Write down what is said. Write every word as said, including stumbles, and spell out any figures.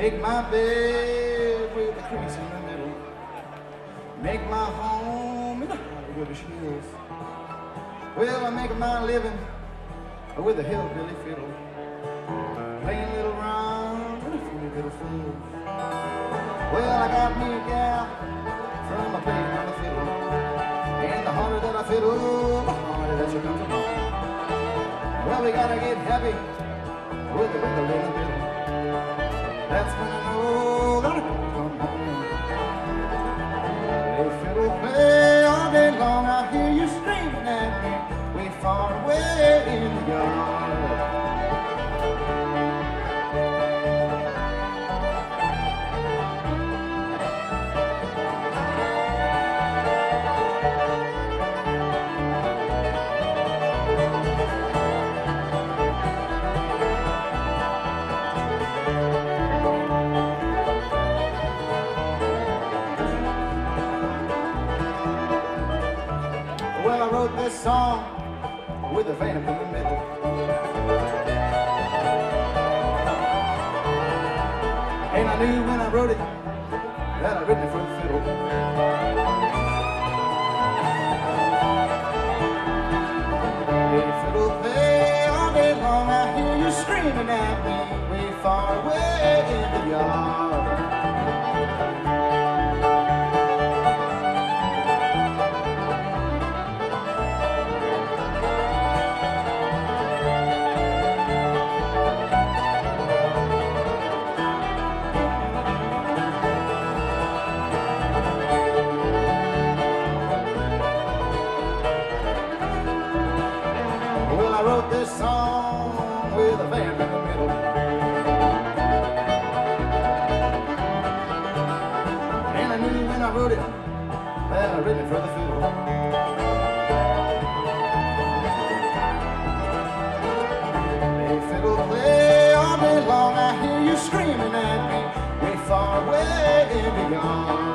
Make my bed with a crease in the middle. Make my home in the Hollywood hills. Well, I make my living with a hillbilly fiddle, playing little rounds and a few little fills. Well, I got me a gal from a playing on the fiddle, and the harder that I fiddle, the harder that she comes along. Well, we gotta get happy with the wiggle in the middle. That's when I know that I can come home. Play fiddle, play all day long. I hear you screaming at me way far away in the yard. Well, I wrote this song with a vamp in the middle. And I knew when I wrote it that I'd written it for the fiddle. Hey, fiddle, play all day long. I hear you screaming at me way far away in the yard. I wrote this song with a vamp in the middle. And I knew when I wrote it that I'd written it for the fiddle. Play fiddle, play all day long. I hear you screaming at me way far away in the yard.